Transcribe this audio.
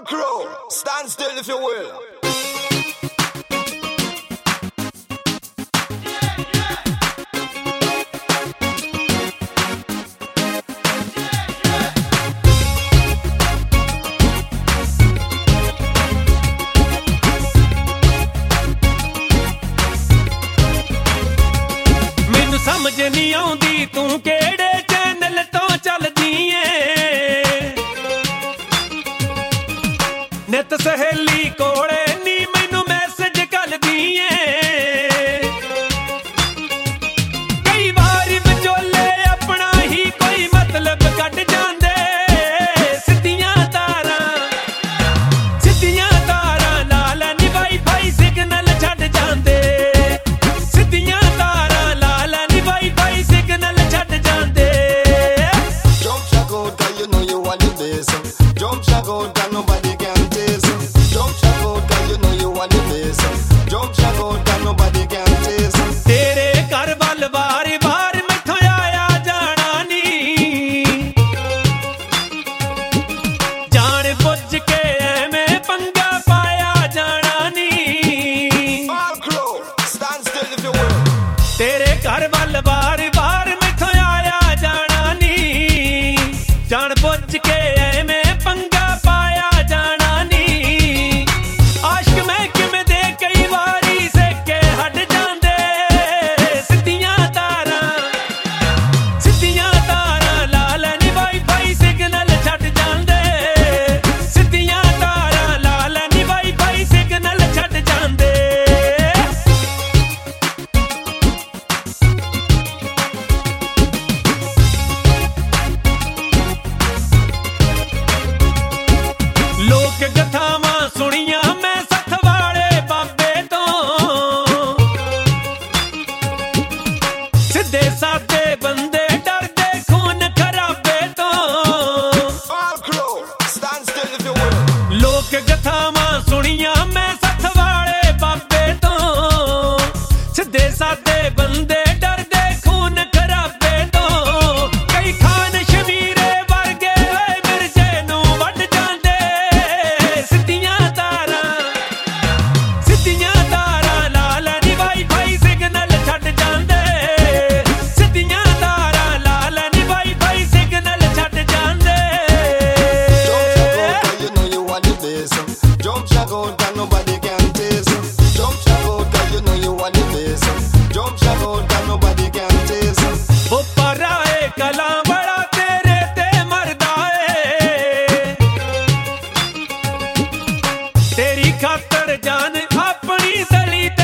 Crew, stand still if you will. ਮੈਨੂੰ ਸਮਝ ਨਹੀਂ ਆਉਂਦੀ ਤੂੰ ਕਿਹੜੇ ਚੈਨਲ ਤੋਂ ਚੱਲਦੀ ਏ ਨਿਤ ਸਹੇਲੀ ਕੋਲੇ ਨੀ ਮੈਨੂੰ ਮੈਸੇਜ ਘੱਲਦੀ ਏ ਕਈ ਵਾਰੀ ਵਿਚੋਲੇ ਆਪਣਾ ਹੀ ਕੋਈ ਮਤਲਬ ਕੱਢ ਜਾਂਦੇ ਸਿੱਧੀਆਂ ਤਾਰਾਂ ਨਾਲ ਨੀ ਵਾਈਫਾਈ ਸਿਗਨਲ ਛੱਡ ਜਾਂਦੇ ਸਿੱਧੀਆਂ ਤਾਰਾਂ ਨਾਲ ਨੀ ਵਾਈਫਾਈ ਸਿਗਨਲ ਛੱਡ ਜਾਂਦੇ Jump shot out, 'cause you know you want the best. Jump shot out, 'cause nobody can taste. Jump shot out, 'cause you know you want the best. Jump shot out, 'cause nobody can taste. ਤੇਰੇ ਘਰ ਵੱਲ ਵਾਰ-ਵਾਰ ਮੈਥੋਂ ਆਇਆ ਜਾਣਾ ਨੀ ਜਾਣ ਬੁੱਝ ਕੇ ਐਵੇਂ ਪੰਗਾ ਪਾਇਆ ਜਾਣਾ ਨੀ All crew, stand still if you will. ਤੇਰੇ ਘਰ ਵੱਲ ਵਾਰ-ਵਾਰ ਮੈਥੋਂ ਆਇਆ ਜਾਣਾ ਨੀ ਜਾਣ ਬੁੱਝ ਕੇ ਐਵੇਂ ਪੰਗਾ ਪਾਇਆ ਜਾਣਾ ਨੀ ਆਸ਼ਕ ਮੈਂ ਕਿਵੇਂ ਦੇ ਕਈ ਵਾਰੀ ਸੇਕੇ ਹਟ ਜਾਂਦੇ ਸਿੱਧੀਆਂ ਤਾਰਾਂ ਲਾਲ ਨੀ ਵਾਈਫਾਈ ਸਿਗਨਲ ਛੱਡ ਜਾਂਦੇ ਸਿੱਧੀਆਂ ਤਾਰਾਂ ਲਾਲ ਨੀ ਵਾਈਫਾਈ ਸਿਗਨਲ ਛੱਡ ਜਾਂਦੇ ਲੋਕ ਕਥਾਵਾਂ ਸੁਣੀਆਂ ਮੈਂ ਸੱਥ ਵਾਲੇ ਬਾਬੇ ਤੋਂ ਸਿੱਧੇ ਸਾਦੇ ਬੰਦੇ ਡਰਦੇ ਖੂਨ ਖਰਾਬੇ ਤੋਂ All crew, stand still if you will. ਲੋਕ ਕਥਾਵਾਂ ਸੁਣੀਆਂ ਮੈਂ ਸੱਥ ਵਾਲੇ ਬਾਬੇ ਤੋਂ ਸਿੱਧੇ ਸਾਦੇ ਬੰਦੇ ਡਰਦੇ ਖੂਨ ਖਰਾਬੇ ਤੋਂ ਕਈ ਖਾਨ ਸ਼ਮੀਰੇ ਵਰਗੇ ਹੋਏ ਮਿਰਜ਼ੇ ਨੂੰ ਵੱਢ ਜਾਂਦੇ ਸਿੱਧੀਆਂ ਤਾਰਾਂ ਲਾਲ ਨੀ ਵਾਈਫਾਈ ਸਿਗਨਲ ਛੱਡ ਜਾਂਦੇ ਸਿੱਧੀਆਂ ਤਾਰਾਂ ਲਾਲ ਨੀ ਵਾਈਫਾਈ ਸਿਗਨਲ ਛੱਡ ਜਾਂਦੇ Jump shot out, 'cause nobody can taste. Jump shot out, 'cause you know you want the best. Jump shot out, 'cause nobody can taste. ਉਹ ਪਰਾਏ ਕਲਾਂ ਬੜਾ ਤੇਰੇ ਤੇ ਮਰਦਾ ਏ ਤੇਰੀ ਖਾਤਰ ਜਾਨ ਆਪਣੀ ਤਲੀ